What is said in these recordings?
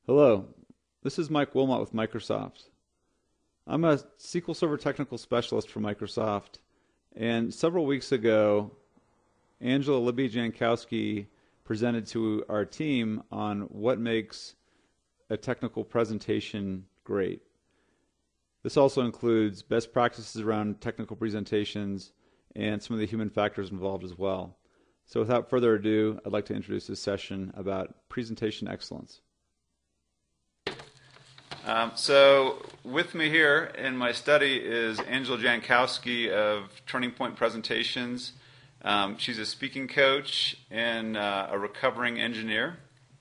Hello, this is Mike Wilmot with Microsoft. I'm a SQL Server technical specialist for Microsoft, and several weeks ago, Angela Libby Jankowski presented to our team on what makes a technical presentation great. This also includes best practices around technical presentations and some of the human factors involved as well. So without further ado, I'd like to introduce this session about presentation excellence. So with me here in my study is Angela Jankowski of Turning Point Presentations. She's a speaking coach and a recovering engineer.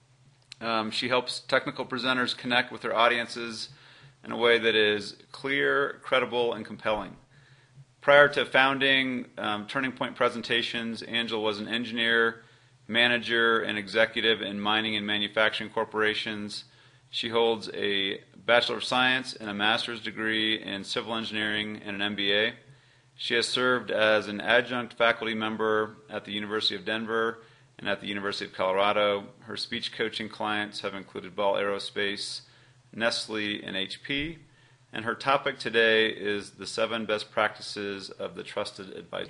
She helps technical presenters connect with their audiences in a way that is clear, credible, and compelling. Prior to founding Turning Point Presentations, Angela was an engineer, manager, and executive in mining and manufacturing corporations. She holds a Bachelor of Science and a Master's degree in Civil Engineering and an MBA. She has served as an adjunct faculty member at the University of Denver and at the University of Colorado. Her speech coaching clients have included Ball Aerospace, Nestle, and HP. And her topic today is the 7 best practices of the trusted advisor.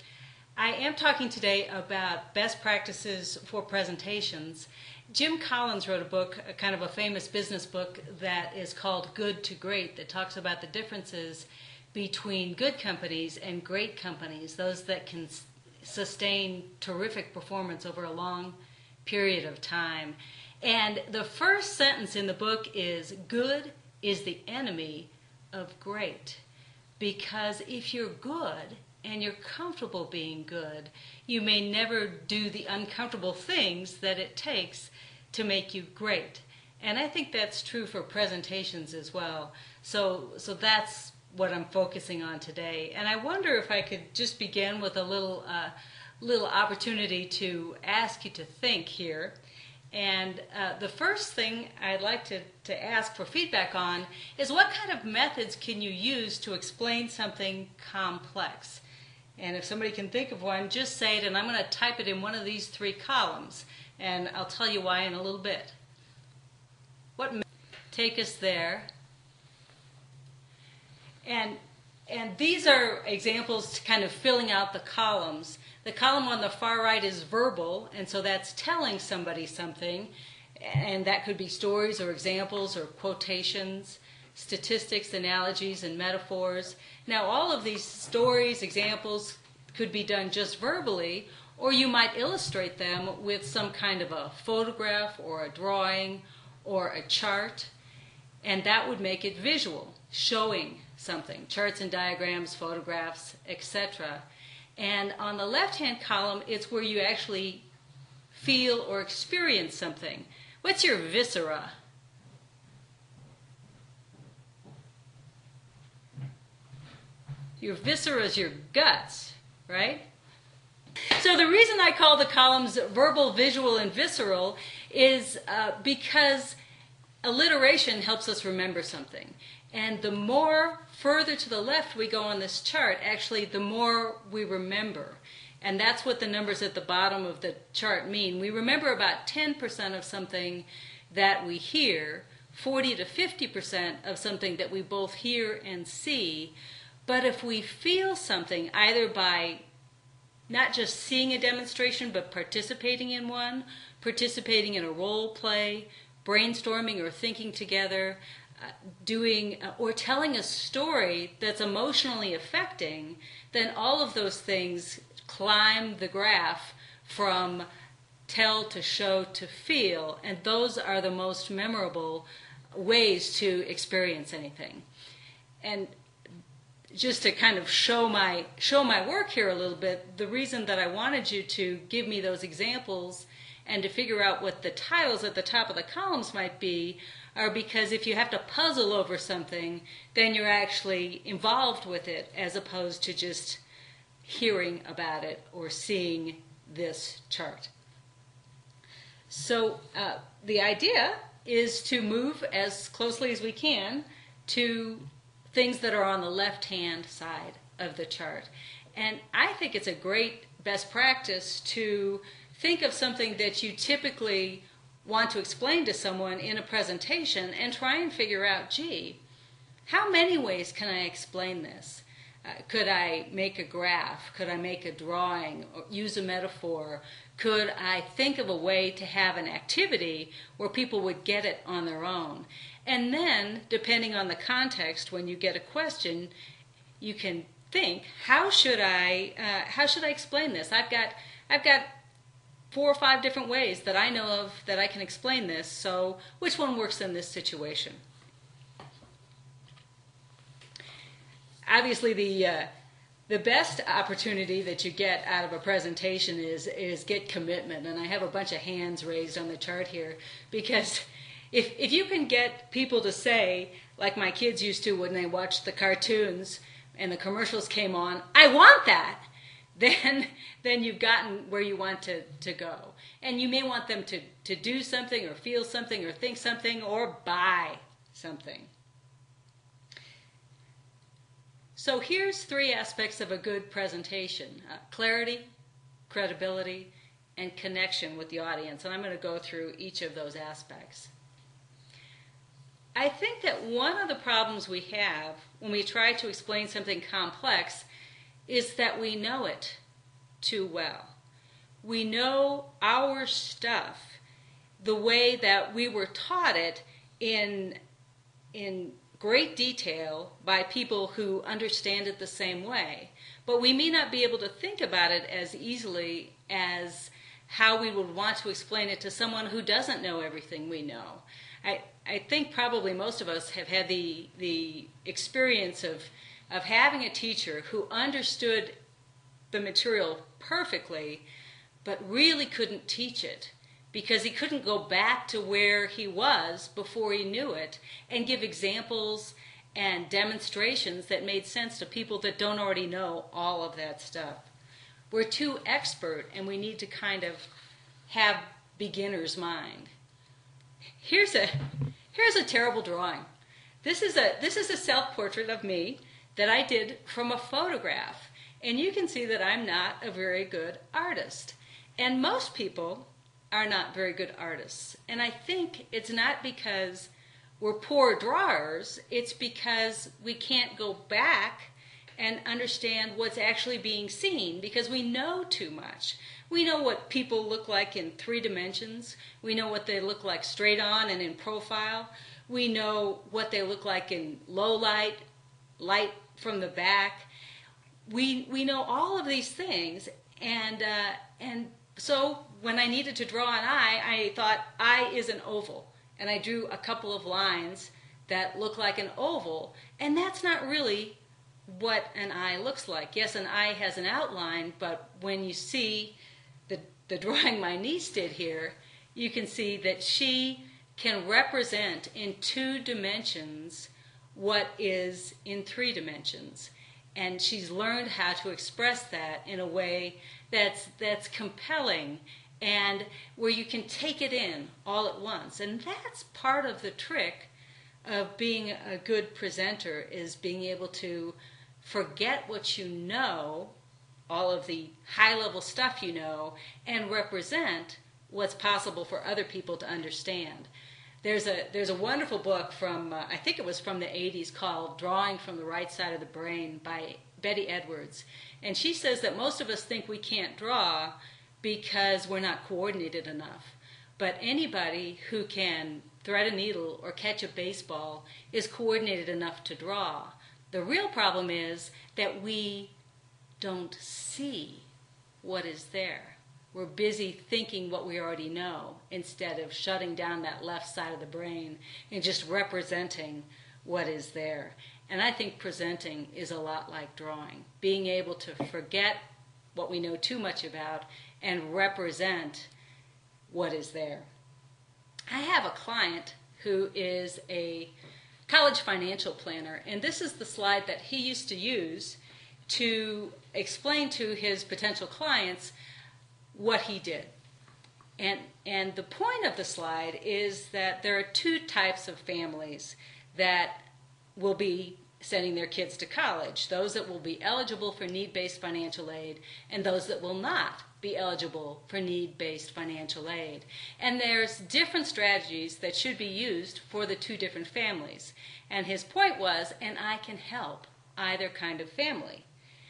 I am talking today about best practices for presentations. Jim Collins wrote a book, a kind of a famous business book that is called Good to Great, that talks about the differences between good companies and great companies, those that can sustain terrific performance over a long period of time. And the first sentence in the book is, good is the enemy of great. Because if you're good and you're comfortable being good, you may never do the uncomfortable things that it takes to make you great. And I think that's true for presentations as well. So that's what I'm focusing on today. And I wonder if I could just begin with a little opportunity to ask you to think here. And the first thing I'd like to ask for feedback on is, what kind of methods can you use to explain something complex? And if somebody can think of one, just say it, and I'm going to type it in one of these 3 columns, and I'll tell you why in a little bit. What method take us there? And these are examples to kind of filling out the columns. The column on the far right is verbal, and so that's telling somebody something, and that could be stories or examples or quotations, statistics, analogies, and metaphors. Now, all of these stories, examples, could be done just verbally, or you might illustrate them with some kind of a photograph or a drawing or a chart, and that would make it visual, showing something, charts and diagrams, photographs, etc. And on the left-hand column, it's where you actually feel or experience something. What's your viscera? Your viscera is your guts, right? So the reason I call the columns verbal, visual, and visceral is because alliteration helps us remember something. And the more further to the left we go on this chart, actually, the more we remember. And that's what the numbers at the bottom of the chart mean. We remember about 10% of something that we hear, 40 to 50% of something that we both hear and see. But if we feel something, either by not just seeing a demonstration, but participating in one, participating in a role play, brainstorming or thinking together, doing or telling a story that's emotionally affecting, then all of those things climb the graph from tell to show to feel, and those are the most memorable ways to experience anything. And just to kind of show my work here a little bit, the reason that I wanted you to give me those examples and to figure out what the titles at the top of the columns might be are because if you have to puzzle over something, then you're actually involved with it as opposed to just hearing about it or seeing this chart. So the idea is to move as closely as we can to things that are on the left-hand side of the chart. And I think it's a great best practice to think of something that you typically want to explain to someone in a presentation and try and figure out, gee, how many ways can I explain this? Could I make a graph? Could I make a drawing? Or use a metaphor? Could I think of a way to have an activity where people would get it on their own? And then, depending on the context, when you get a question, you can think, how should I explain this? I've got 4 or 5 different ways that I know of that I can explain this. So, which one works in this situation? Obviously, the best opportunity that you get out of a presentation is get commitment. And I have a bunch of hands raised on the chart here, because if you can get people to say, like my kids used to when they watched the cartoons and the commercials came on, I want that, then you've gotten where you want to go. And you may want them to do something or feel something or think something or buy something. So here's 3 aspects of a good presentation: clarity, credibility, and connection with the audience. And I'm going to go through each of those aspects. I think that one of the problems we have when we try to explain something complex is that we know it too well. We know our stuff the way that we were taught it in great detail by people who understand it the same way. But we may not be able to think about it as easily as how we would want to explain it to someone who doesn't know everything we know. I think probably most of us have had the experience of having a teacher who understood the material perfectly, but really couldn't teach it because he couldn't go back to where he was before he knew it and give examples and demonstrations that made sense to people that don't already know all of that stuff. We're too expert, and we need to kind of have beginner's mind. Here's a terrible drawing. This is a self-portrait of me that I did from a photograph. And you can see that I'm not a very good artist. And most people are not very good artists. And I think it's not because we're poor drawers, it's because we can't go back and understand what's actually being seen because we know too much. We know what people look like in 3 dimensions. We know what they look like straight on and in profile. We know what they look like in low light, light from the back. We know all of these things, and so when I needed to draw an eye, I thought eye is an oval, and I drew a couple of lines that look like an oval, and that's not really what an eye looks like. Yes, an eye has an outline, but when you see the drawing my niece did here, you can see that she can represent in 2 dimensions what is in 3 dimensions. And she's learned how to express that in a way that's compelling and where you can take it in all at once. And that's part of the trick of being a good presenter, is being able to forget what you know, all of the high-level stuff you know, and represent what's possible for other people to understand. There's a wonderful book from, I think it was from the 80s, called Drawing from the Right Side of the Brain by Betty Edwards. And she says that most of us think we can't draw because we're not coordinated enough. But anybody who can thread a needle or catch a baseball is coordinated enough to draw. The real problem is that we don't see what is there. We're busy thinking what we already know instead of shutting down that left side of the brain and just representing what is there. And I think presenting is a lot like drawing, being able to forget what we know too much about and represent what is there. I have a client who is a college financial planner, and this is the slide that he used to use to explain to his potential clients what he did. And the point of the slide is that there are 2 types of families that will be sending their kids to college, those that will be eligible for need-based financial aid, and those that will not be eligible for need-based financial aid. And there's different strategies that should be used for the two different families. And his point was, and I can help either kind of family.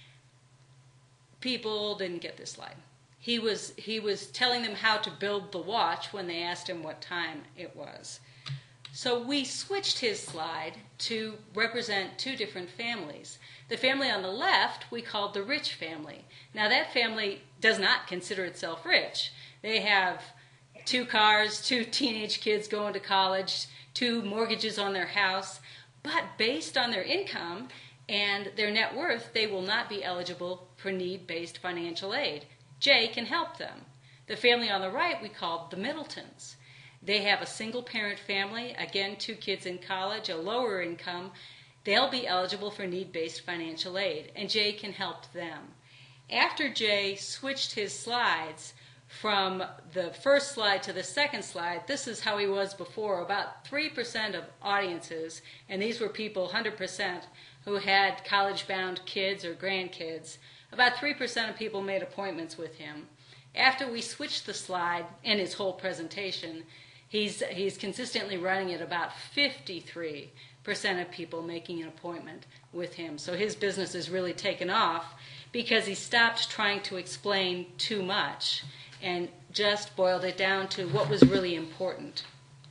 People didn't get this slide. He was telling them how to build the watch when they asked him what time it was. So we switched his slide to represent two different families. The family on the left we called the rich family. Now that family does not consider itself rich. They have 2 cars, 2 teenage kids going to college, 2 mortgages on their house, but based on their income and their net worth, they will not be eligible for need-based financial aid. Jay can help them. The family on the right we called the Middletons. They have a single-parent family, again, 2 kids in college, a lower income. They'll be eligible for need-based financial aid, and Jay can help them. After Jay switched his slides from the first slide to the second slide, this is how he was before. About 3% of audiences, and these were people, 100%, who had college-bound kids or grandkids, about 3% of people made appointments with him. After we switched the slide and his whole presentation, he's consistently running at about 53% of people making an appointment with him. So his business has really taken off because he stopped trying to explain too much and just boiled it down to what was really important.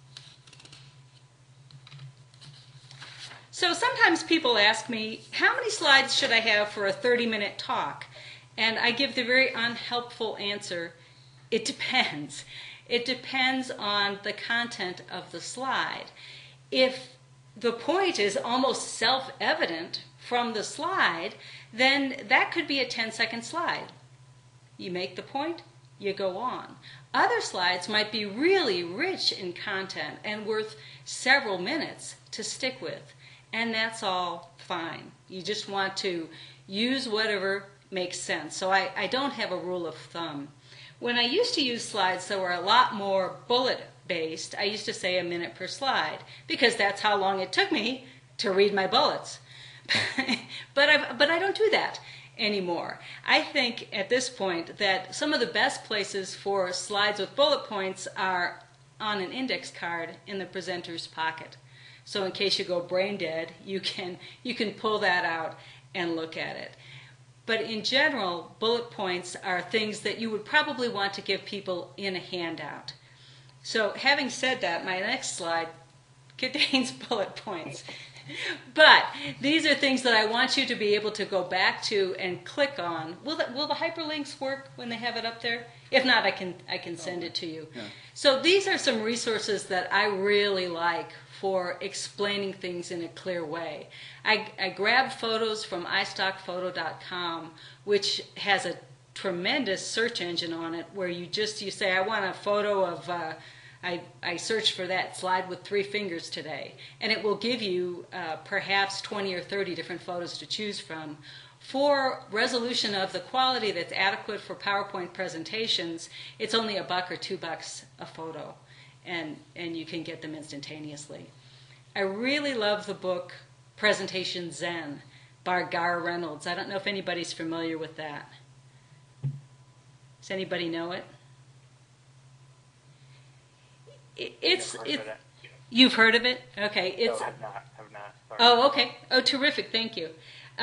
So sometimes people ask me, how many slides should I have for a 30-minute talk? And I give the very unhelpful answer, it depends. It depends on the content of the slide. If the point is almost self-evident from the slide, then that could be a 10-second slide. You make the point, you go on. Other slides might be really rich in content and worth several minutes to stick with. And that's all fine. You just want to use whatever makes sense. So I don't have a rule of thumb. When I used to use slides that were a lot more bullet-based, I used to say a minute per slide, because that's how long it took me to read my bullets. but I don't do that anymore. I think at this point that some of the best places for slides with bullet points are on an index card in the presenter's pocket. So in case you go brain dead, you can pull that out and look at it. But in general, bullet points are things that you would probably want to give people in a handout. So having said that, my next slide contains bullet points. But these are things that I want you to be able to go back to and click on. Will the hyperlinks work when they have it up there? If not, I can send it to you. Yeah. So these are some resources that I really like for explaining things in a clear way. I grabbed photos from iStockPhoto.com, which has a tremendous search engine on it where you say, I want a photo of, I searched for that slide with 3 fingers today. And it will give you perhaps 20 or 30 different photos to choose from. For resolution of the quality that's adequate for PowerPoint presentations, it's only $1 or $2 a photo. And you can get them instantaneously. I really love the book Presentation Zen by Gar Reynolds. I don't know if anybody's familiar with that. Does anybody know it? You've heard of it? Okay. No, have not. Sorry. Oh, okay. Oh, terrific. Thank you.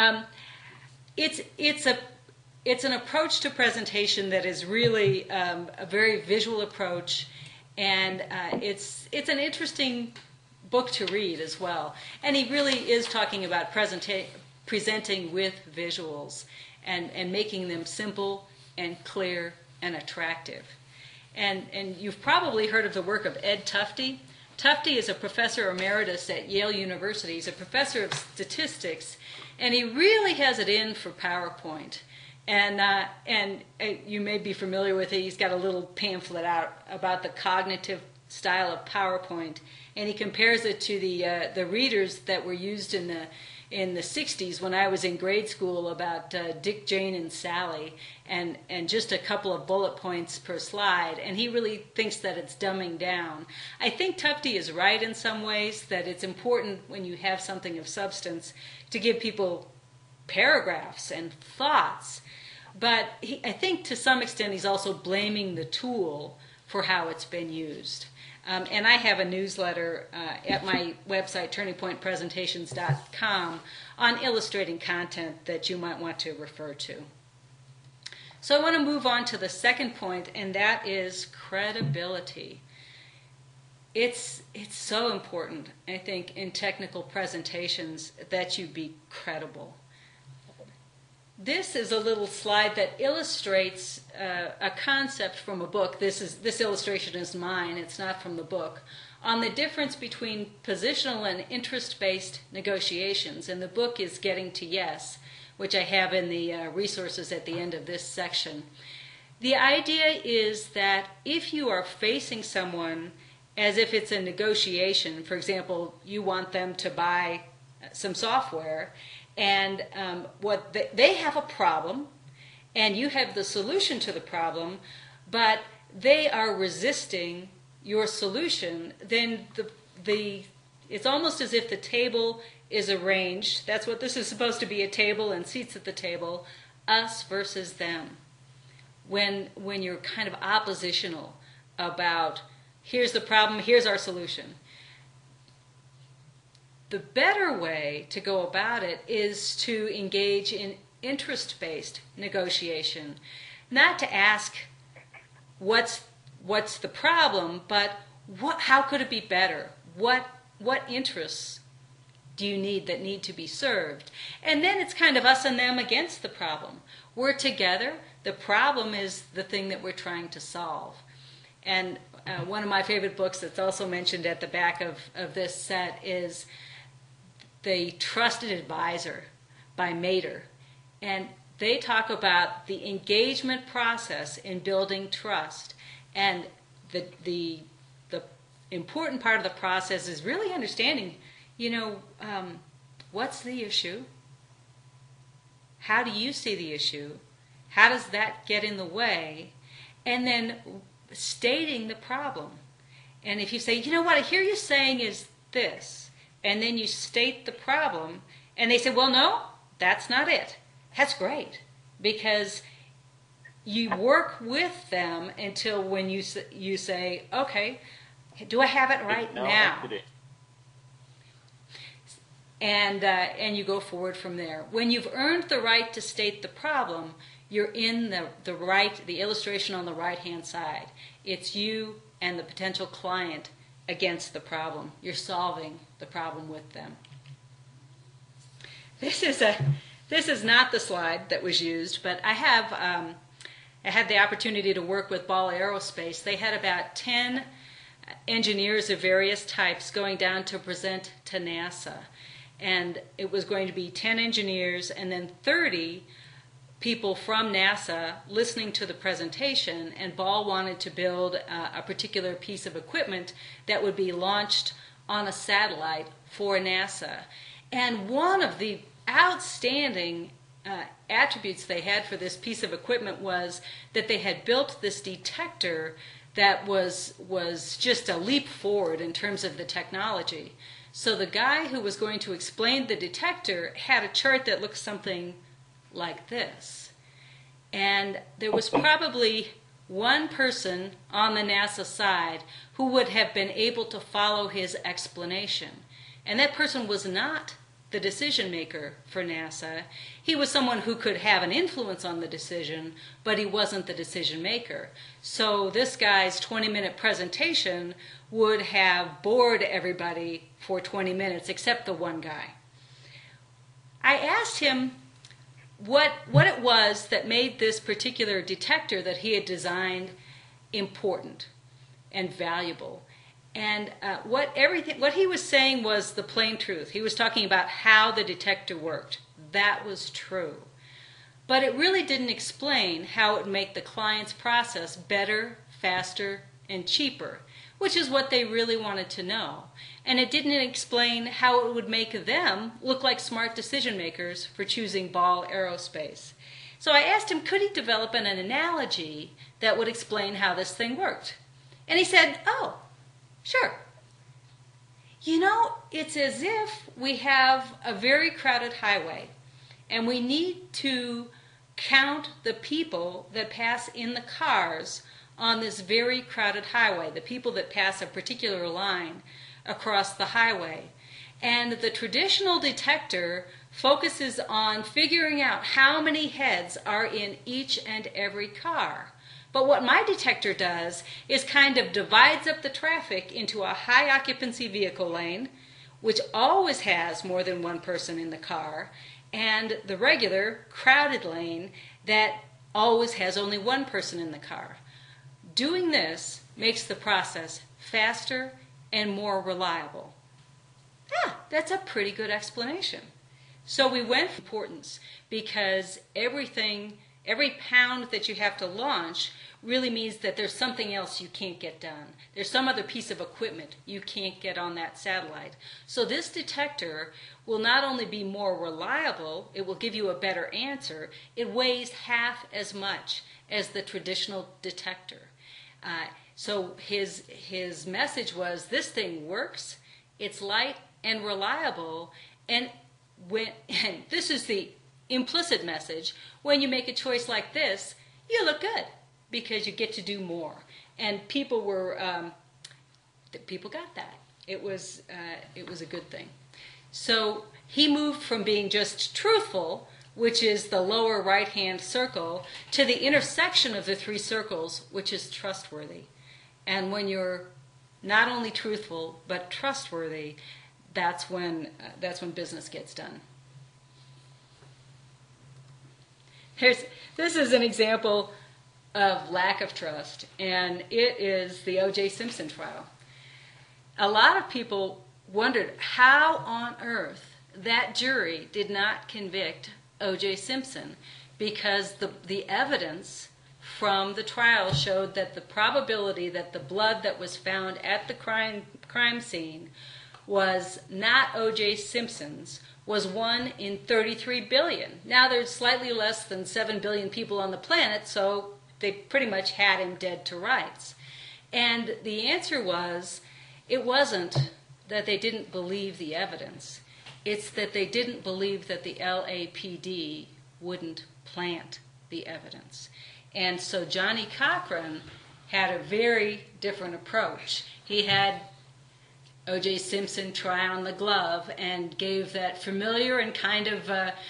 It's an approach to presentation that is really a very visual approach. And it's an interesting book to read as well. And he really is talking about presenting with visuals and making them simple and clear and attractive. And you've probably heard of the work of Ed Tufte. Tufte is a professor emeritus at Yale University. He's a professor of statistics, and he really has it in for PowerPoint. And you may be familiar with it. He's got a little pamphlet out about the cognitive style of PowerPoint, and he compares it to the readers that were used in in the 60s when I was in grade school about Dick, Jane, and Sally, and just a couple of bullet points per slide, and he really thinks that it's dumbing down. I think Tufte is right in some ways, that it's important when you have something of substance to give people paragraphs and thoughts, but I think to some extent he's also blaming the tool for how it's been used. And I have a newsletter at my website, turningpointpresentations.com, on illustrating content that you might want to refer to. So I want to move on to the second point, and that is credibility. It's so important, I think, in technical presentations that you be credible. This is a little slide that illustrates a concept from a book. This illustration is mine, it's not from the book, on the difference between positional and interest-based negotiations. And the book is Getting to Yes, which I have in the resources at the end of this section. The idea is that if you are facing someone as if it's a negotiation, for example, you want them to buy some software, and they have a problem, and you have the solution to the problem, but they are resisting your solution, then it's almost as if the table is arranged. That's what this is supposed to be, a table and seats at the table, us versus them. When you're kind of oppositional about, here's the problem, here's our solution. The better way to go about it is to engage in interest-based negotiation, not to ask what's the problem, but how could it be better? What interests do you need that need to be served? And then it's kind of us and them against the problem. We're together. The problem is the thing that we're trying to solve. And one of my favorite books that's also mentioned at the back of this set is The Trusted Advisor by Mader. And they talk about the engagement process in building trust. And the important part of the process is really understanding, what's the issue? How do you see the issue? How does that get in the way? And then stating the problem. And if you say, what I hear you saying is this, and then you state the problem, and they say, well, no, that's not it. That's great, because you work with them until when you say, okay, do I have it right now? And you go forward from there. When you've earned the right to state the problem, you're in the illustration on the right-hand side. It's you and the potential client against the problem. You're solving the problem with them. This is not the slide that was used, but I had the opportunity to work with Ball Aerospace. They had about 10 engineers of various types going down to present to NASA. And it was going to be 10 engineers and then 30 people from NASA listening to the presentation, and Ball wanted to build a particular piece of equipment that would be launched on a satellite for NASA. And one of the outstanding attributes they had for this piece of equipment was that they had built this detector that was just a leap forward in terms of the technology. So the guy who was going to explain the detector had a chart that looked something like this. And there was probably one person on the NASA side who would have been able to follow his explanation. And that person was not the decision maker for NASA. He was someone who could have an influence on the decision, but he wasn't the decision maker. So this guy's 20-minute presentation would have bored everybody for 20 minutes, except the one guy. I asked him what it was that made this particular detector that he had designed important and valuable. And what he was saying was the plain truth. He was talking about how the detector worked. That was true. But it really didn't explain how it would make the client's process better, faster, and cheaper. which is what they really wanted to know. And it didn't explain how it would make them look like smart decision makers for choosing Ball Aerospace. So I asked him, could he develop an analogy that would explain how this thing worked? And he said, oh, sure. You know, it's as if we have a very crowded highway, and we need to count the people that pass in the cars on this very crowded highway, the people that pass a particular line across the highway. And the traditional detector focuses on figuring out how many heads are in each and every car. But what my detector does is kind of divides up the traffic into a high occupancy vehicle lane, which always has more than one person in the car, and the regular crowded lane that always has only one person in the car. Doing this makes the process faster and more reliable. That's a pretty good explanation. So we went for importance because every pound that you have to launch really means that there's something else you can't get done. There's some other piece of equipment you can't get on that satellite. So this detector will not only be more reliable, it will give you a better answer. It weighs half as much as the traditional detector. So his message was, this thing works, it's light and reliable, and this is the implicit message, when you make a choice like this, you look good because you get to do more. And people got that. It was a good thing. So he moved from being just truthful, which is the lower right-hand circle, to the intersection of the three circles, which is trustworthy. And when you're not only truthful but trustworthy, that's when business gets done. This is an example of lack of trust, and it is the O.J. Simpson trial. A lot of people wondered how on earth that jury did not convict O.J. Simpson, because the evidence from the trial showed that the probability that the blood that was found at the crime scene was not O.J. Simpson's was 1 in 33 billion. Now there's slightly less than 7 billion people on the planet, so they pretty much had him dead to rights. And the answer was, it wasn't that they didn't believe the evidence. It's that they didn't believe that the LAPD wouldn't plant the evidence. And so Johnny Cochran had a very different approach. He had O.J. Simpson try on the glove and gave that familiar and kind of,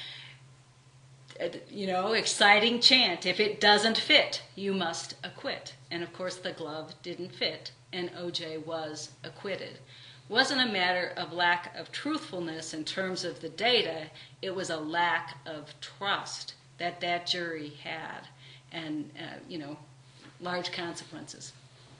exciting chant, if it doesn't fit, you must acquit. And of course the glove didn't fit, and O.J. was acquitted. It wasn't a matter of lack of truthfulness in terms of the data, it was a lack of trust that jury had, and, large consequences.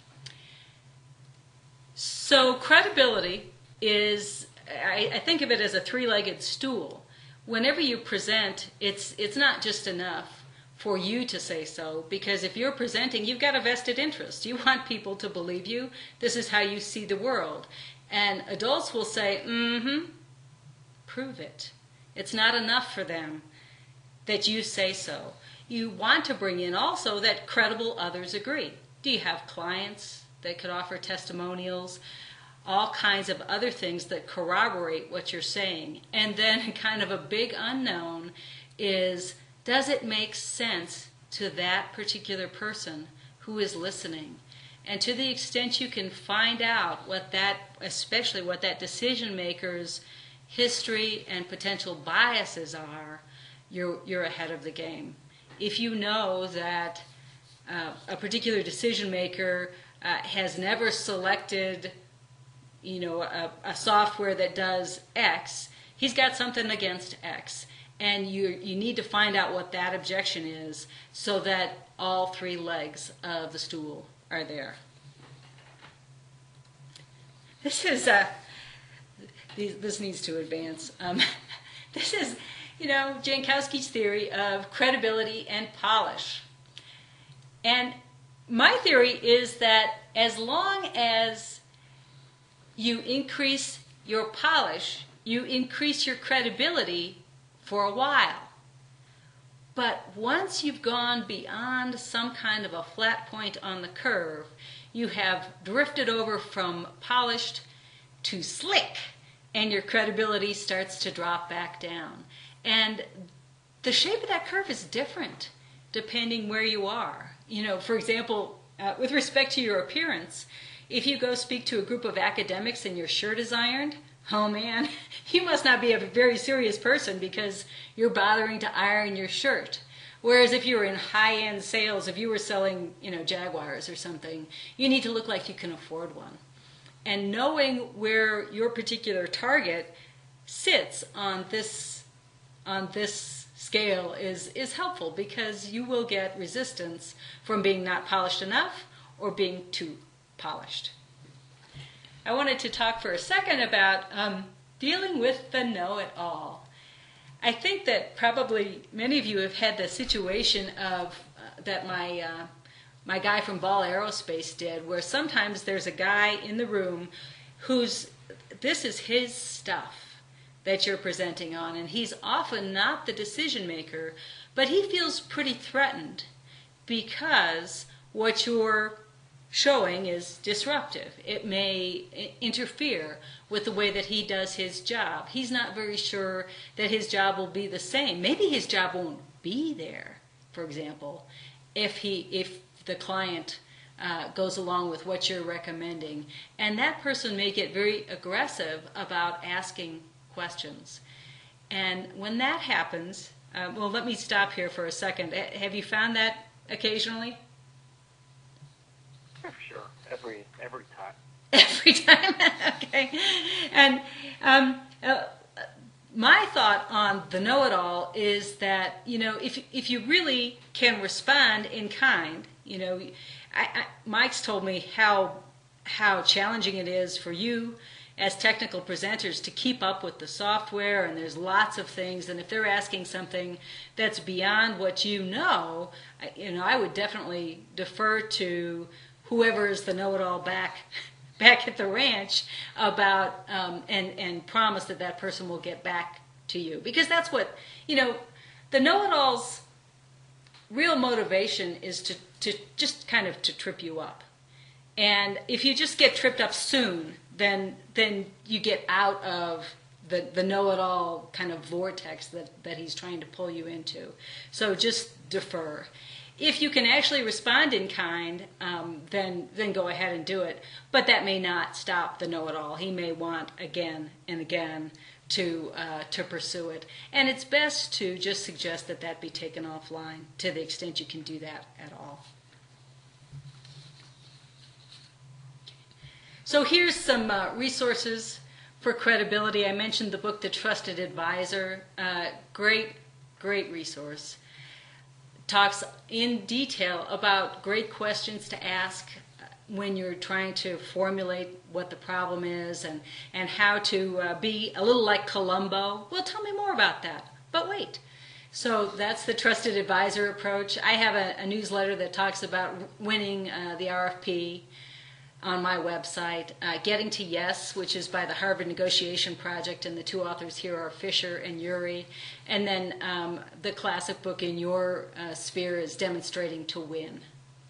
So credibility is, I think of it as a three-legged stool. Whenever you present, it's not just enough for you to say so, because if you're presenting, you've got a vested interest. You want people to believe you. This is how you see the world. And adults will say, prove it. It's not enough for them that you say so. You want to bring in also that credible others agree. Do you have clients that could offer testimonials? All kinds of other things that corroborate what you're saying. And then kind of a big unknown is, does it make sense to that particular person who is listening? And to the extent you can find out especially what that decision maker's history and potential biases are, you're ahead of the game. If you know that a particular decision maker has never selected, a software that does X, he's got something against X. And you need to find out what that objection is so that all three legs of the stool are there. This needs to advance. This is, Jankowski's theory of credibility and polish. And my theory is that as long as you increase your polish, you increase your credibility for a while. But once you've gone beyond some kind of a flat point on the curve, you have drifted over from polished to slick, and your credibility starts to drop back down. And the shape of that curve is different depending where you are. You know, for example, with respect to your appearance, if you go speak to a group of academics and your shirt is ironed, oh man, you must not be a very serious person because you're bothering to iron your shirt. Whereas if you were in high-end sales, if you were selling, Jaguars or something, you need to look like you can afford one. And knowing where your particular target sits on this scale is helpful, because you will get resistance from being not polished enough or being too polished. I wanted to talk for a second about dealing with the know-it-all. I think that probably many of you have had the situation of that my guy from Ball Aerospace did, where sometimes there's a guy in the room this is his stuff that you're presenting on, and he's often not the decision maker, but he feels pretty threatened because what you're showing is disruptive. It may interfere with the way that he does his job. He's not very sure that his job will be the same. Maybe his job won't be there, for example, if the client goes along with what you're recommending. And that person may get very aggressive about asking questions. And when that happens, let me stop here for a second. Have you found that occasionally? Sure, every time. Every time? Okay. And my thought on the know-it-all is that, if you really can respond in kind, Mike's told me how challenging it is for you as technical presenters to keep up with the software, and there's lots of things, and if they're asking something that's beyond what I would definitely defer to whoever is the know-it-all back at the ranch about and promise that person will get back to you, because that's what the know-it-all's real motivation is to just kind of to trip you up. And if you just get tripped up soon, then you get out of the know-it-all kind of vortex that he's trying to pull you into. So just defer. If you can actually respond in kind, then go ahead and do it. But that may not stop the know-it-all. He may want again and again to pursue it. And it's best to just suggest that be taken offline to the extent you can do that at all. So here's some resources for credibility. I mentioned the book, The Trusted Advisor. Great resource. Talks in detail about great questions to ask when you're trying to formulate what the problem is, and how to be a little like Columbo. Well, tell me more about that. But wait. So that's the Trusted Advisor approach. I have a newsletter that talks about winning the RFP on my website. Getting to Yes, which is by the Harvard Negotiation Project, and the two authors here are Fisher and Urey. And then the classic book in your sphere is Demonstrating to Win.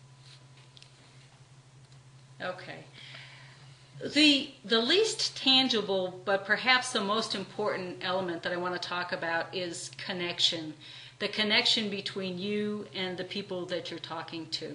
Okay. The least tangible, but perhaps the most important element that I want to talk about is connection. The connection between you and the people that you're talking to.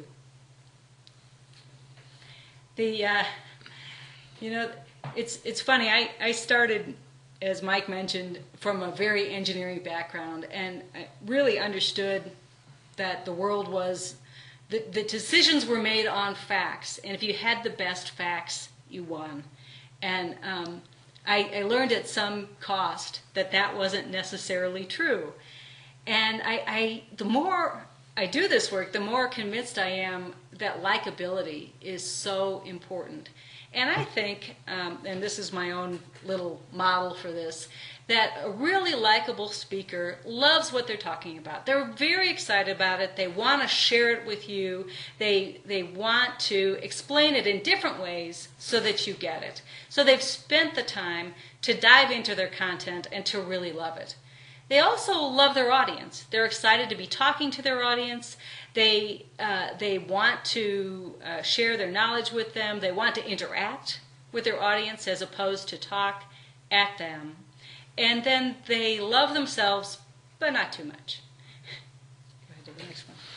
It's funny. I started, as Mike mentioned, from a very engineering background, and I really understood that the world was, the decisions were made on facts, and if you had the best facts, you won. And I learned at some cost that wasn't necessarily true. And the more I do this work, the more convinced I am that likability is so important. And I think, and this is my own little model for this, that a really likable speaker loves what they're talking about. They're very excited about it. They want to share it with you. They want to explain it in different ways so that you get it. So they've spent the time to dive into their content and to really love it. They also love their audience. They're excited to be talking to their audience. They want to share their knowledge with them. They want to interact with their audience as opposed to talk at them. And then they love themselves, but not too much. Go ahead to the next one.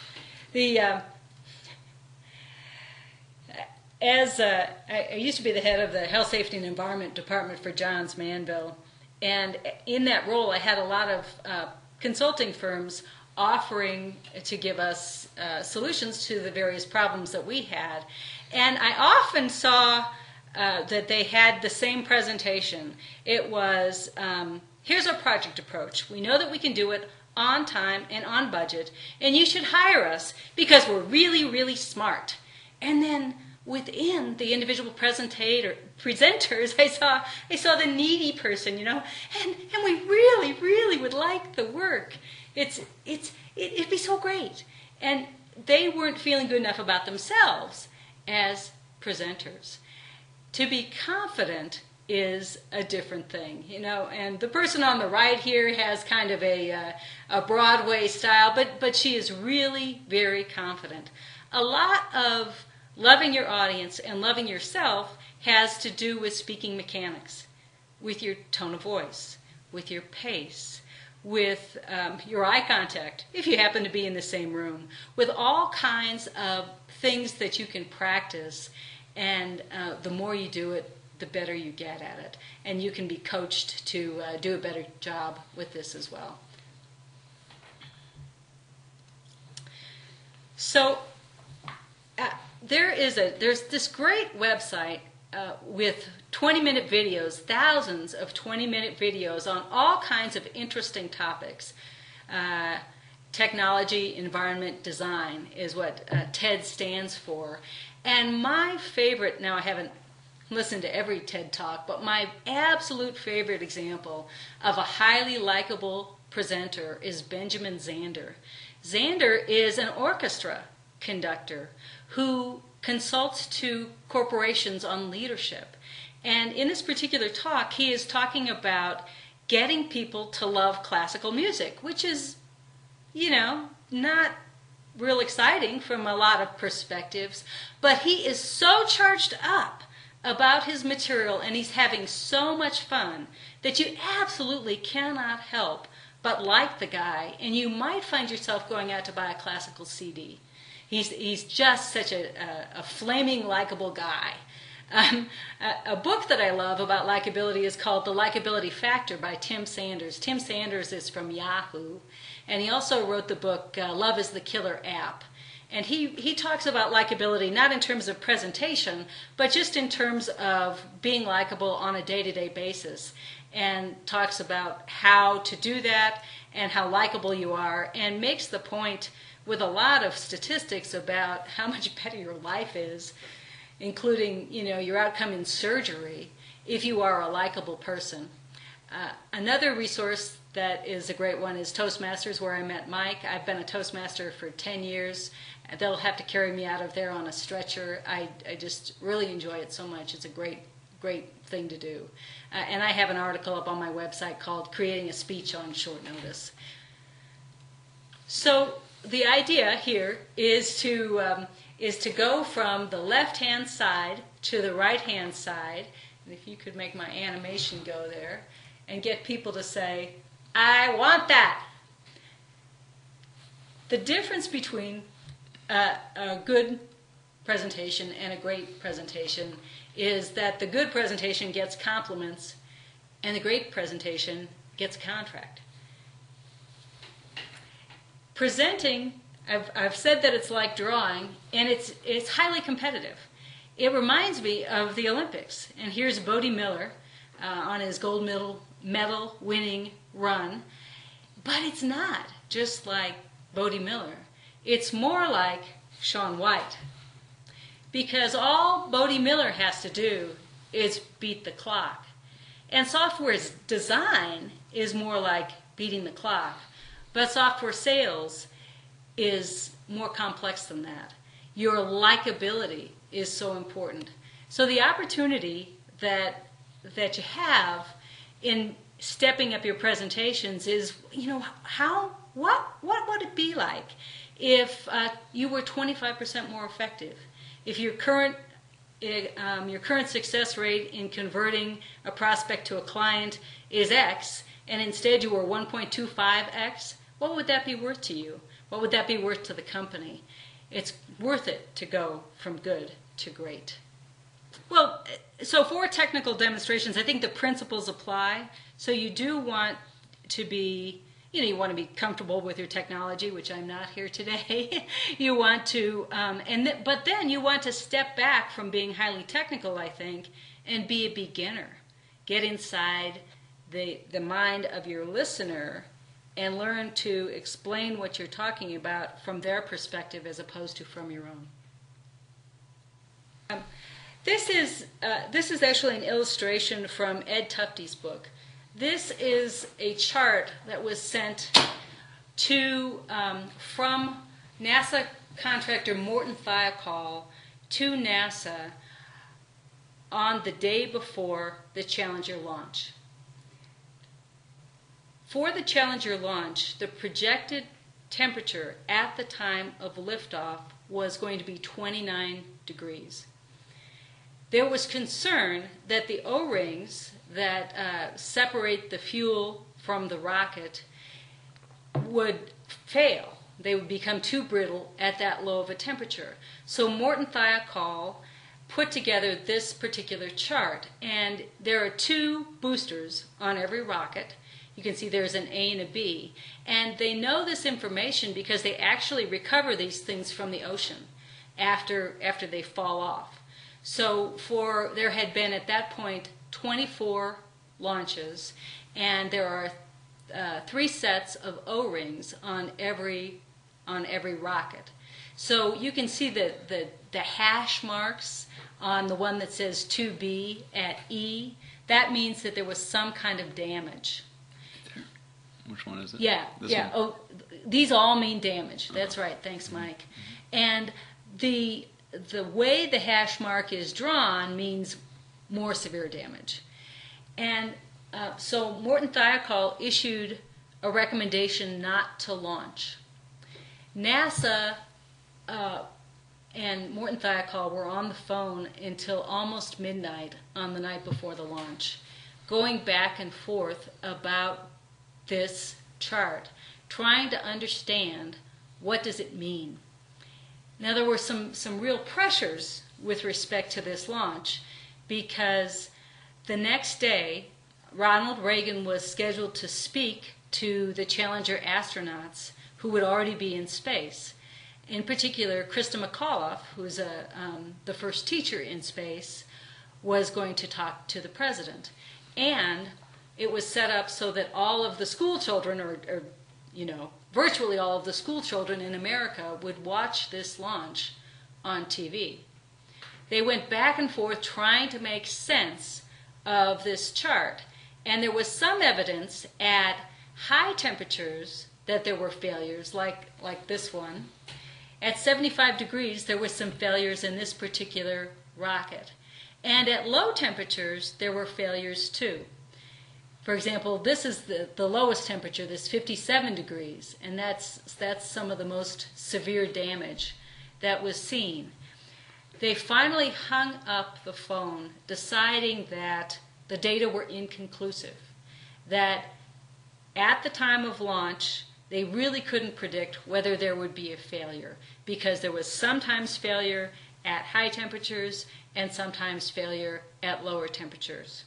I used to be the head of the Health, Safety, and Environment Department for Johns Manville, and in that role, I had a lot of consulting firms offering to give us solutions to the various problems that we had, and I often saw that they had the same presentation. It was, here's our project approach. We know that we can do it on time and on budget, and you should hire us because we're really, really smart. And then within the individual presenters, I saw the needy person, and we really, really would like the work. It'd be so great. And they weren't feeling good enough about themselves as presenters. To be confident is a different thing, and the person on the right here has kind of a Broadway style, but she is really very confident. A lot of loving your audience and loving yourself has to do with speaking mechanics, with your tone of voice, with your pace, with your eye contact, if you happen to be in the same room, with all kinds of things that you can practice. And the more you do it, the better you get at it. And you can be coached to do a better job with this as well. So there's this great website with 20-minute videos, thousands of 20-minute videos on all kinds of interesting topics. Technology, environment, design is what TED stands for. And my favorite, now I haven't listened to every TED Talk, but my absolute favorite example of a highly likable presenter is Benjamin Zander. Zander is an orchestra conductor who consults to corporations on leadership. And in this particular talk, he is talking about getting people to love classical music, which is, not real exciting from a lot of perspectives, but he is so charged up about his material and he's having so much fun that you absolutely cannot help but like the guy, and you might find yourself going out to buy a classical CD. He's just such a flaming likable guy. A book that I love about likability is called The Likability Factor by Tim Sanders. Tim Sanders is from Yahoo, and he also wrote the book Love is the Killer App. And he talks about likability not in terms of presentation, but just in terms of being likable on a day-to-day basis, and talks about how to do that and how likable you are, and makes the point with a lot of statistics about how much better your life is, including, your outcome in surgery, if you are a likable person. Another resource that is a great one is Toastmasters, where I met Mike. I've been a Toastmaster for 10 years. They'll have to carry me out of there on a stretcher. I just really enjoy it so much. It's a great thing to do. And I have an article up on my website called Creating a Speech on Short Notice. So the idea here is to go from the left-hand side to the right-hand side, and if you could make my animation go there, and get people to say, I want that. The difference between a good presentation and a great presentation is that the good presentation gets compliments and the great presentation gets a contract. Presenting, I've said that it's like drawing, and it's highly competitive. It reminds me of the Olympics. And here's Bode Miller on his gold medal winning run. But it's not just like Bode Miller. It's more like Shaun White. because all Bodie Miller has to do is beat the clock. And software's design is more like beating the clock, but software sales is more complex than that. Your likability is so important. So the opportunity that you have in stepping up your presentations is, what would it be like if you were 25% more effective? If your current success rate in converting a prospect to a client is X, and instead you were 1.25X, what would that be worth to you? What would that be worth to the company? It's worth it to go from good to great. Well, so for technical demonstrations, I think the principles apply. So you do want to be, you want to be comfortable with your technology, which I'm not here today. You want to, but then you want to step back from being highly technical, I think, and be a beginner. Get inside the mind of your listener and learn to explain what you're talking about from their perspective as opposed to from your own. This is actually an illustration from Ed Tufte's book. This is a chart that was sent to from NASA contractor Morton Thiokol to NASA on the day before the Challenger launch. For the Challenger launch, the projected temperature at the time of liftoff was going to be 29 degrees. There was concern that the O-rings that separate the fuel from the rocket would fail. They would become too brittle at that low of a temperature. So Morton Thiokol put together this particular chart, and there are two boosters on every rocket. You can see there's an A and a B, and they know this information because they actually recover these things from the ocean after they fall off. So there had been at that point 24 launches, and there are 3 sets of O-rings on every rocket. So you can see the hash marks on the one that says 2B at E. That means that there was some kind of damage. Which one is it? Yeah, This yeah. one? Oh, these all mean damage. That's right. Thanks, Mike. And the way the hash mark is drawn means more severe damage. And so Morton Thiokol issued a recommendation not to launch. NASA and Morton Thiokol were on the phone until almost midnight on the night before the launch, going back and forth about this chart, trying to understand what does it mean. Now there were some real pressures with respect to this launch, because the next day Ronald Reagan was scheduled to speak to the Challenger astronauts who would already be in space. In particular, Krista McAuliffe, who's the first teacher in space, was going to talk to the president. And it was set up so that all of the school children, or virtually all of the school children in America would watch this launch on TV. They went back and forth trying to make sense of this chart. And there was some evidence at high temperatures that there were failures, like this one. At 75 degrees, there were some failures in this particular rocket. And at low temperatures, there were failures too. For example, this is the lowest temperature, this 57 degrees, and that's some of the most severe damage that was seen. They finally hung up the phone, deciding that the data were inconclusive, that at the time of launch, they really couldn't predict whether there would be a failure, because there was sometimes failure at high temperatures and sometimes failure at lower temperatures.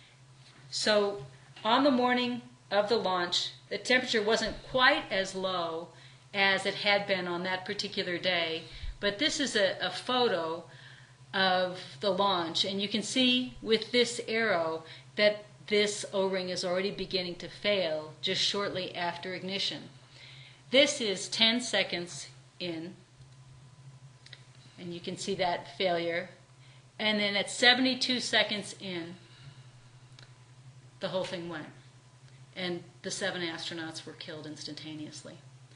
So on the morning of the launch, the temperature wasn't quite as low as it had been on that particular day, but this is a photo of the launch, and you can see with this arrow that this O-ring is already beginning to fail just shortly after ignition. This is 10 seconds in, And you can see that failure. And then at 72 seconds in, the whole thing went. And the 7 astronauts were killed instantaneously.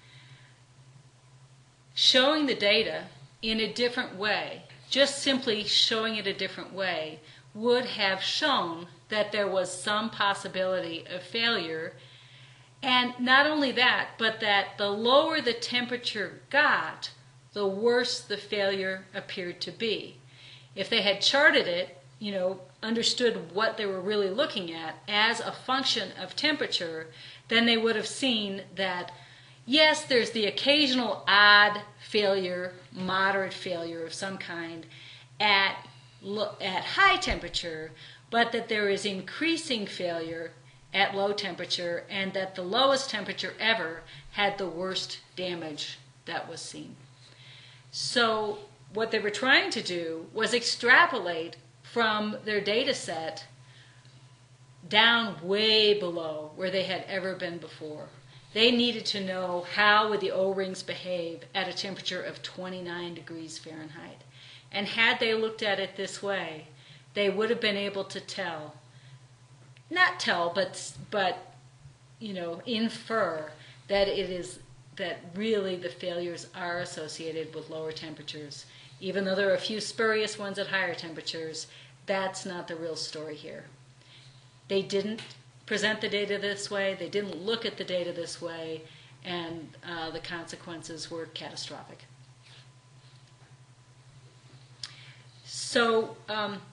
Showing the data in a different way, just simply showing it a different way, would have shown that there was some possibility of failure. And not only that, but that the lower the temperature got, the worse the failure appeared to be. If they had charted it, understood what they were really looking at as a function of temperature, then they would have seen that, yes, there's the occasional odd failure, moderate failure of some kind at high temperature, but that there is increasing failure at low temperature, and that the lowest temperature ever had the worst damage that was seen. So what they were trying to do was extrapolate from their data set down way below where they had ever been before. They needed to know how would the O-rings behave at a temperature of 29 degrees Fahrenheit. And had they looked at it this way, they would have been able to tell, not tell, but infer that it is that really the failures are associated with lower temperatures. Even though there are a few spurious ones at higher temperatures, that's not the real story here. They didn't present the data this way, they didn't look at the data this way, and the consequences were catastrophic. So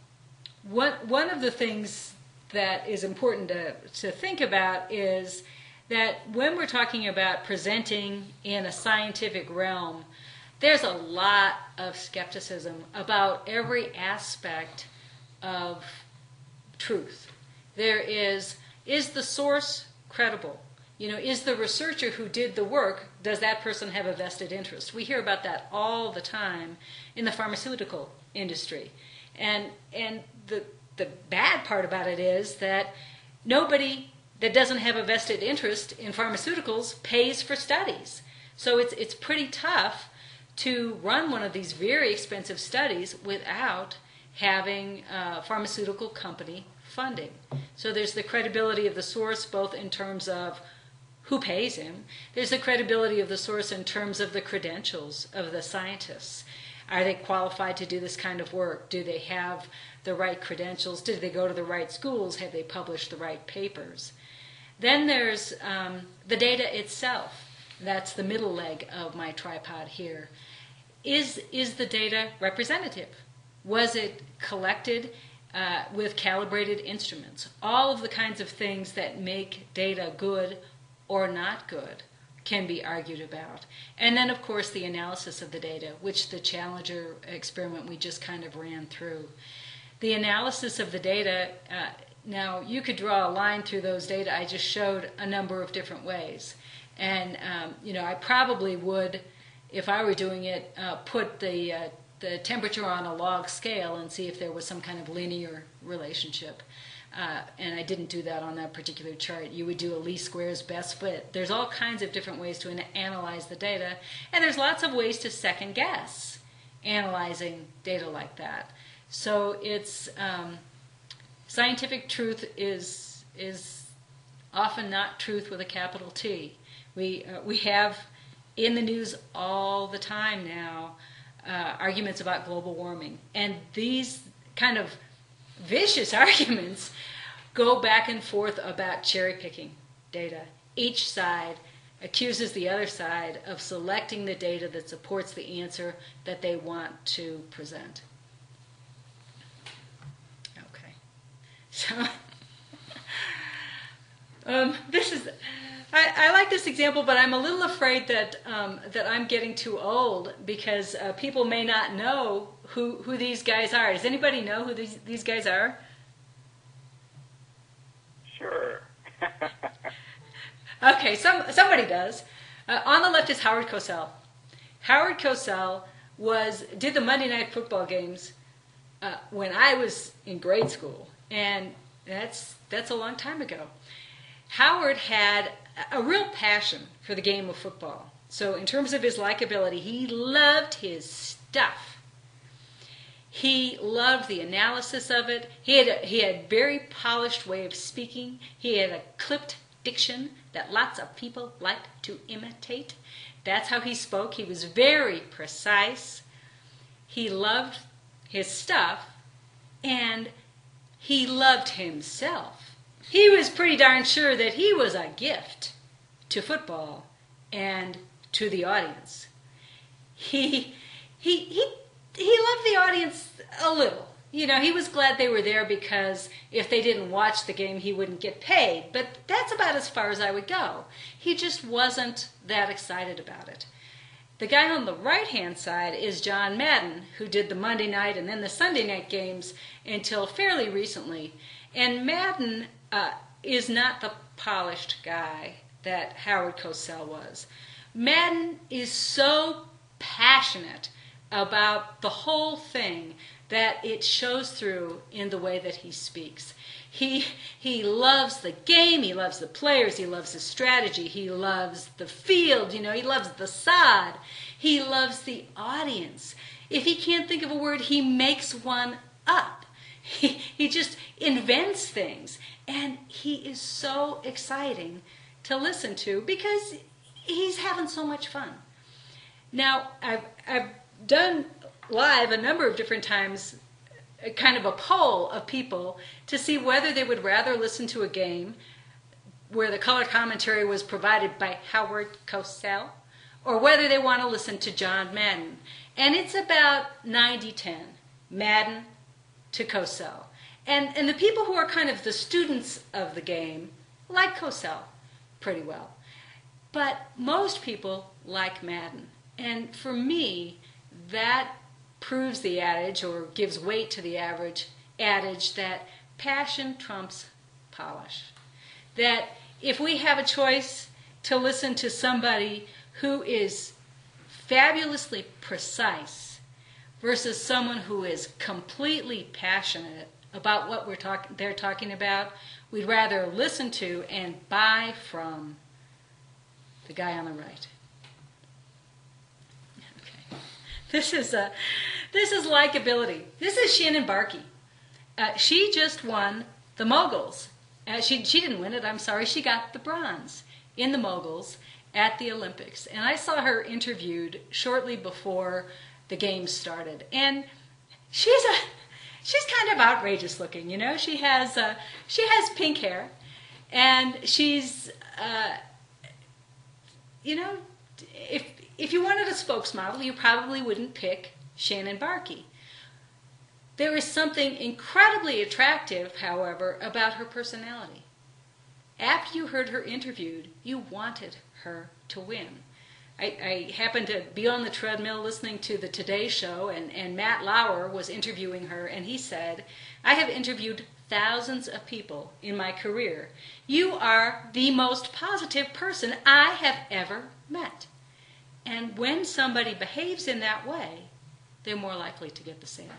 one of the things that is important to think about is that when we're talking about presenting in a scientific realm, there's a lot of skepticism about every aspect of truth. There is the source credible? Is the researcher who did the work, does that person have a vested interest? We hear about that all the time in the pharmaceutical industry. And the bad part about it is that nobody that doesn't have a vested interest in pharmaceuticals pays for studies. So it's pretty tough to run one of these very expensive studies without having a pharmaceutical company funding. So there's the credibility of the source, both in terms of who pays him. There's the credibility of the source in terms of the credentials of the scientists. Are they qualified to do this kind of work? Do they have the right credentials? Did they go to the right schools? Have they published the right papers? Then there's the data itself. That's the middle leg of my tripod here. Is the data representative? Was it collected with calibrated instruments? All of the kinds of things that make data good or not good can be argued about. And then, of course, the analysis of the data, which the Challenger experiment we just kind of ran through. The analysis of the data, now you could draw a line through those data I just showed a number of different ways. And, I probably would, if I were doing it, put the temperature on a log scale and see if there was some kind of linear relationship. And I didn't do that on that particular chart. You would do a least squares best fit. There's all kinds of different ways to analyze the data, and there's lots of ways to second guess analyzing data like that. So it's scientific truth is often not truth with a capital T. We have in the news all the time now arguments about global warming, and these kind of vicious arguments go back and forth about cherry-picking data. Each side accuses the other side of selecting the data that supports the answer that they want to present. Okay. So, this is... I like this example, but I'm a little afraid that I'm getting too old because people may not know who these guys are. Does anybody know who these guys are? Sure. Okay, somebody does. On the left is Howard Cosell. Howard Cosell did the Monday Night Football games when I was in grade school, and that's a long time ago. Howard had a real passion for the game of football. So in terms of his likability, he loved his stuff. He loved the analysis of it. He had a very polished way of speaking. He had a clipped diction that lots of people liked to imitate. That's how he spoke. He was very precise. He loved his stuff, and he loved himself. He was pretty darn sure that he was a gift to football and to the audience. He loved the audience a little. You know, he was glad they were there because if they didn't watch the game, he wouldn't get paid. But that's about as far as I would go. He just wasn't that excited about it. The guy on the right-hand side is John Madden, who did the Monday night and then the Sunday night games until fairly recently. And Madden is not the polished guy that Howard Cosell was. Madden is so passionate about the whole thing that it shows through in the way that he speaks. He loves the game, he loves the players, he loves the strategy, he loves the field, you know, he loves the sod, he loves the audience. If he can't think of a word, he makes one up. He just invents things, and he is so exciting to listen to because he's having so much fun. Now, I've done live a number of different times kind of a poll of people to see whether they would rather listen to a game where the color commentary was provided by Howard Cosell or whether they want to listen to John Madden. And it's about 90-10, Madden to Cosell. And the people who are kind of the students of the game like Cosell pretty well. But most people like Madden. And for me, that proves the adage, or gives weight to the adage that passion trumps polish. That if we have a choice to listen to somebody who is fabulously precise versus someone who is completely passionate about what they're talking about, we'd rather listen to and buy from the guy on the right. This is likability. This is Shannon Barkey. She just won the moguls. She didn't win it, I'm sorry. She got the bronze in the moguls at the Olympics. And I saw her interviewed shortly before the games started. And she's kind of outrageous looking, you know. She has pink hair, and she's you know, if you wanted a spokesmodel, you probably wouldn't pick Shannon Barkey. There is something incredibly attractive, however, about her personality. After you heard her interviewed, you wanted her to win. I happened to be on the treadmill listening to the Today Show, and Matt Lauer was interviewing her, and he said, "I have interviewed thousands of people in my career. You are the most positive person I have ever met." And when somebody behaves in that way, they're more likely to get the sale.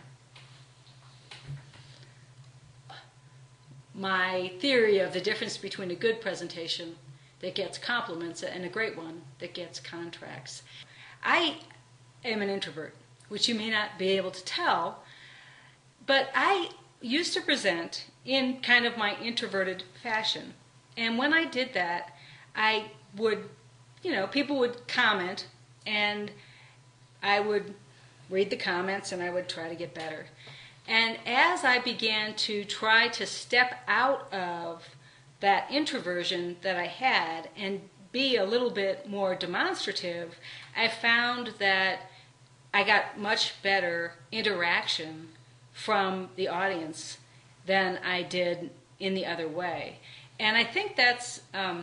My theory of the difference between a good presentation that gets compliments and a great one that gets contracts. I am an introvert, which you may not be able to tell, but I used to present in kind of my introverted fashion. And when I did that, I would, people would comment, and I would read the comments, and I would try to get better. And as I began to try to step out of that introversion that I had and be a little bit more demonstrative, I found that I got much better interaction from the audience than I did in the other way. And I think that's,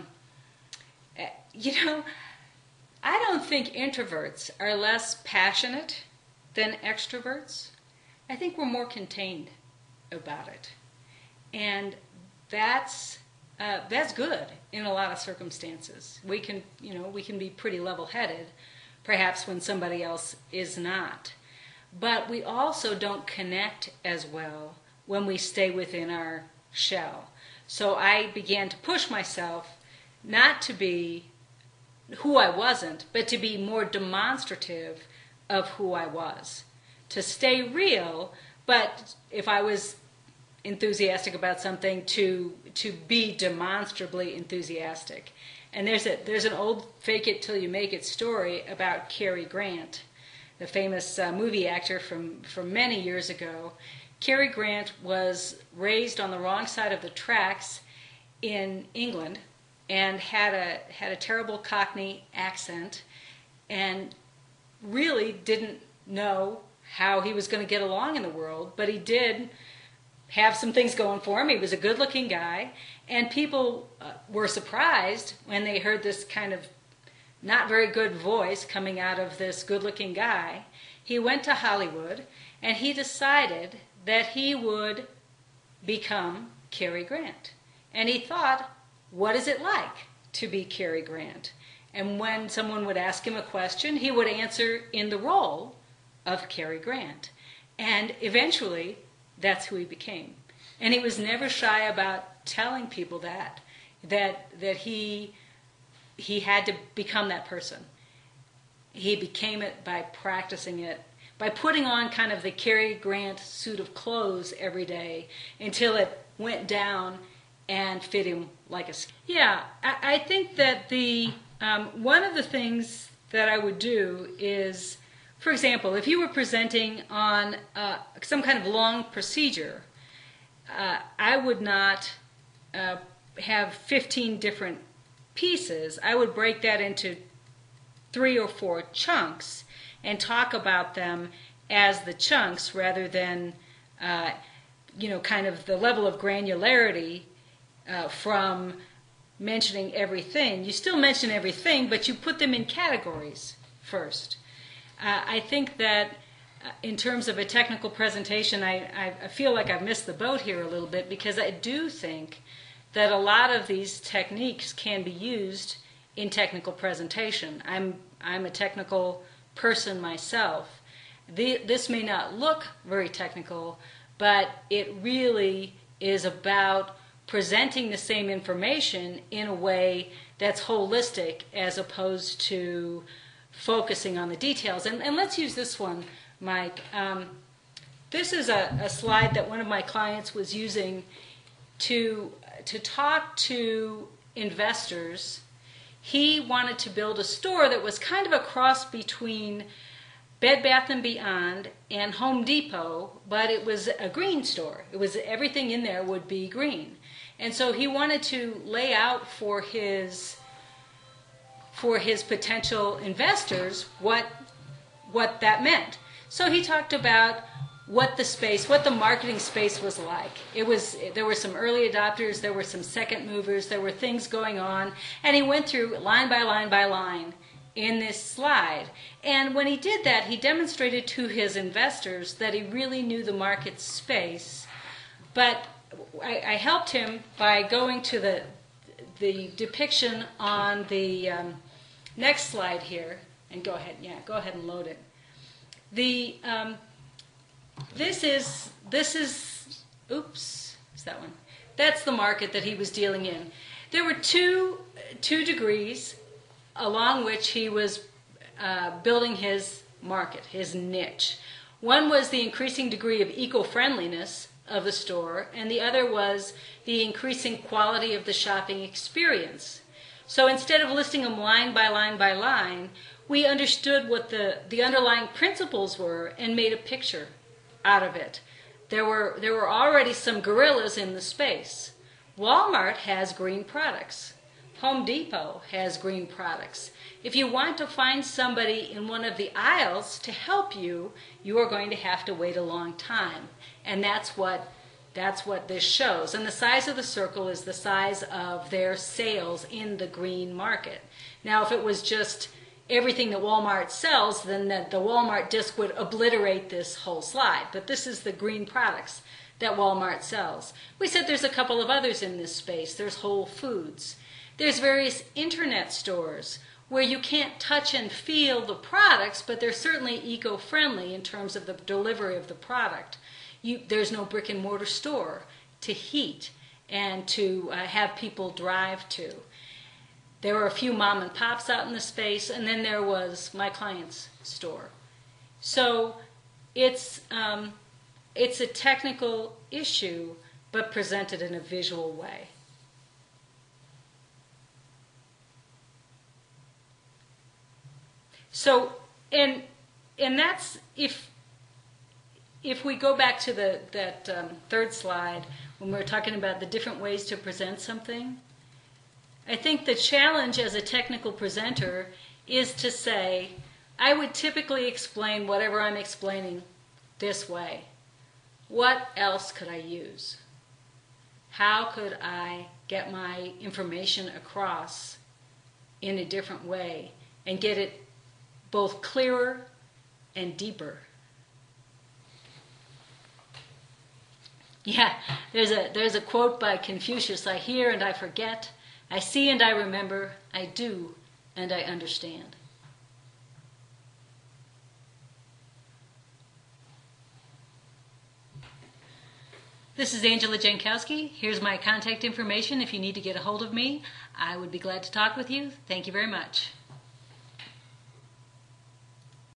I don't think introverts are less passionate than extroverts. I think we're more contained about it. And that's good in a lot of circumstances. We can be pretty level-headed, perhaps when somebody else is not. But we also don't connect as well when we stay within our shell. So I began to push myself not to be who I wasn't, but to be more demonstrative of who I was. to stay real, but if I was enthusiastic about something, to be demonstrably enthusiastic. And there's an old fake it till you make it story about Cary Grant, the famous movie actor from many years ago. Cary Grant was raised on the wrong side of the tracks in England and had a terrible Cockney accent and really didn't know how he was going to get along in the world, but he did have some things going for him. He was a good-looking guy, and people were surprised when they heard this kind of not very good voice coming out of this good-looking guy. He went to Hollywood, and he decided that he would become Cary Grant. And he thought, what is it like to be Cary Grant? And when someone would ask him a question, he would answer in the role of Cary Grant. And eventually, that's who he became. And he was never shy about telling people that he had to become that person. He became it by practicing it, by putting on kind of the Cary Grant suit of clothes every day until it went down and fit him like a skin. Yeah, I think that one of the things that I would do is, for example, if you were presenting on some kind of long procedure, I would not have 15 different pieces. I would break that into 3 or 4 chunks and talk about them as the chunks rather than, kind of the level of granularity from mentioning everything. You still mention everything, but you put them in categories first. I think that in terms of a technical presentation, I feel like I've missed the boat here a little bit, because I do think that a lot of these techniques can be used in technical presentation. I'm a technical person myself. This may not look very technical, but it really is about presenting the same information in a way that's holistic as opposed to focusing on the details. And let's use this one, Mike. This is a slide that one of my clients was using to talk to investors. He wanted to build a store that was kind of a cross between Bed Bath & Beyond and Home Depot, but it was a green store. It was everything in there would be green. And so he wanted to lay out for his potential investors what that meant. So he talked about what the marketing space was like. There were some early adopters, there were some second movers, there were things going on, and he went through line by line by line in this slide. And when he did that, he demonstrated to his investors that he really knew the market space. But I helped him by going to the depiction on the next slide here, and go ahead and load it. This is that one. That's the market that he was dealing in. There were two degrees along which he was building his market, his niche. One was the increasing degree of eco-friendliness of the store, and the other was the increasing quality of the shopping experience. So instead of listing them line by line by line, we understood what the underlying principles were and made a picture out of it. There were already some gorillas in the space. Walmart has green products. Home Depot has green products. If you want to find somebody in one of the aisles to help you, you are going to have to wait a long time. And that's what this shows. And the size of the circle is the size of their sales in the green market. Now, if it was just everything that Walmart sells, then the Walmart disc would obliterate this whole slide. But this is the green products that Walmart sells. We said there's a couple of others in this space. There's Whole Foods. There's various internet stores where you can't touch and feel the products, but they're certainly eco-friendly in terms of the delivery of the product. There's no brick and mortar store to heat and to have people drive to. There were a few mom and pops out in the space, and then there was my client's store. So it's a technical issue, but presented in a visual way. So, and that's if we go back to that third slide when we're talking about the different ways to present something. I think the challenge as a technical presenter is to say, I would typically explain whatever I'm explaining this way. What else could I use? How could I get my information across in a different way and get it both clearer and deeper? Yeah, there's a quote by Confucius: I hear and I forget, I see and I remember, I do and I understand. This is Angela Jankowski. Here's my contact information if you need to get a hold of me. I would be glad to talk with you. Thank you very much.